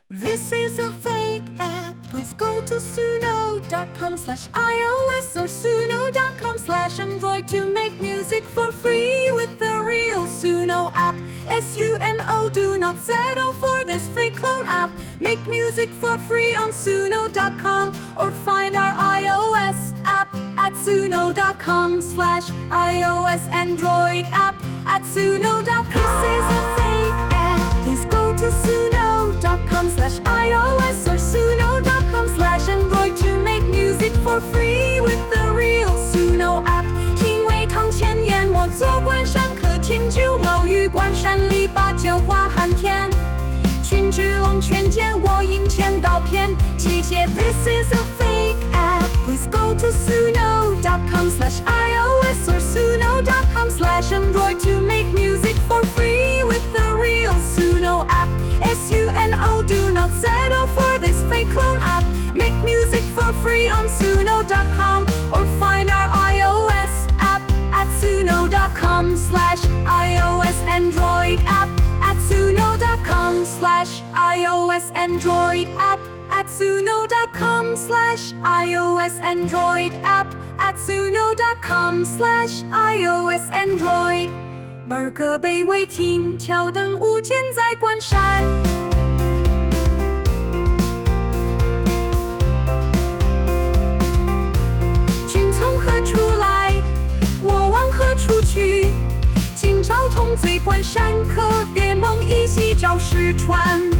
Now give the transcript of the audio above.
This is a fake app. Please go to suno.com/iOS or suno.com/Android to make music for free with the real Suno app. SUNO, do not settle for this fake clone app. Make music for free on suno.com or find our iOS app at suno.com/iOS Android app at suno.com. This is a fake app. Please go to suno.com/iOS or suno.com/Android to make music for free with the real Suno app. 因为堂前燕，我坐观山客听酒楼宇，关山里把酒话寒天。群之龙泉见我饮千刀片，集结 This is a fake app. Please go to suno.com/iOS or suno.com/Android to make music for free with the real Suno app. SUNO, do not settle for this fake clone app. Make music for free on suno.com or find our iOS app at suno.com/iOS Android app at suno.com/iOS Android app at suno.com/iOS Android app at suno.com/iOS Android。儿歌北魏听，挑灯舞剑在关山。君从何处来？我往何处去？今朝同醉关山客，别梦依稀照石川。